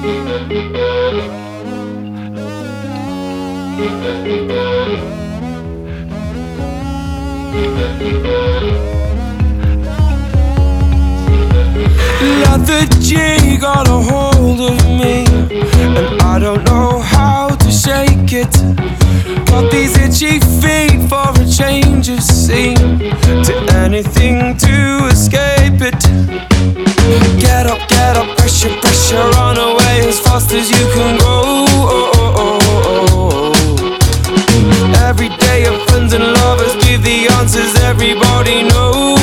Lethargy got a hold of me, and I don't know how to shake it. Got these itchy feet for a change of scene, to anything to escape it. Get up, pressure, pressure, run away as fast as you can go. Every day your friends and lovers give the answers everybody knows.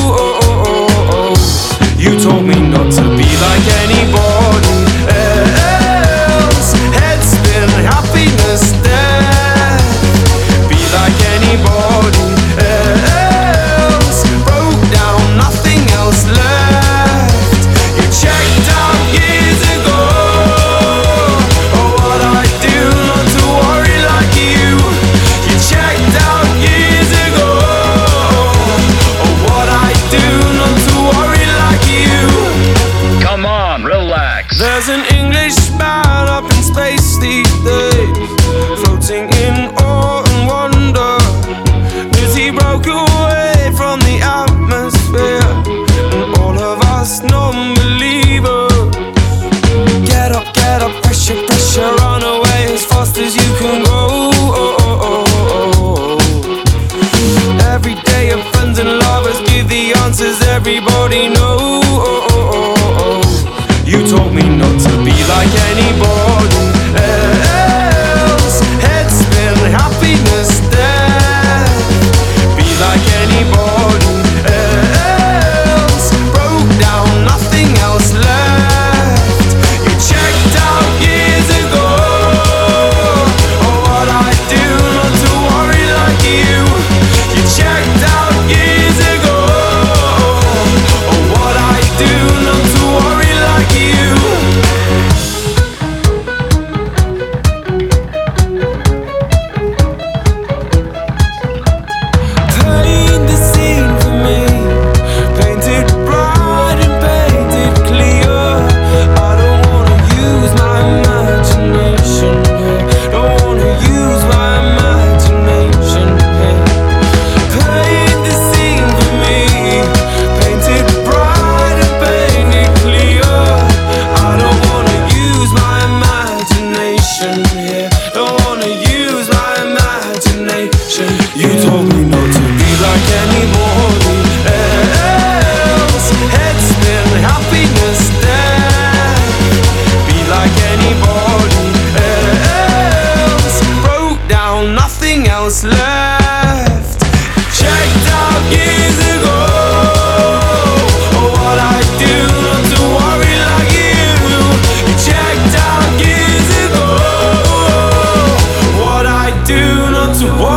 You told me not to be like anybody else. Headspin, happiness, death. Be like anybody else. Broke down, nothing else left. You checked out years ago. Oh, what I do not to worry like you. You checked out years ago. Oh, what I do not to worry like you. Come on, relax. There's an Englishman up in space these days, floating in awe and wonder, 'cause he broke away from the atmosphere, and all of us non-believers. Get up, pressure, pressure, run away as fast as you can go. Every day your friends and lovers give the answers everybody knows. You told me not to be like anybody else. Headspin, happiness, death. Be like anybody else. Broke down, nothing else left. You checked out years ago. Oh, what I do not to worry like you. You checked out years ago. Oh, what I do not to worry like you. Paint the scene for me, paint it bright and paint it clear. I don't wanna use my imagination here. Don't wanna use my imagination here. Paint the scene for me, paint it bright and paint it clear. I don't wanna use my imagination here. Don't wanna use my imagination. You told me not to be like anybody else. Headspin, happiness, death. Be like anybody else. Broke down, nothing else left. Checked out years ago. Oh, what I do not to worry like you. You checked out years ago. What I do not to worry.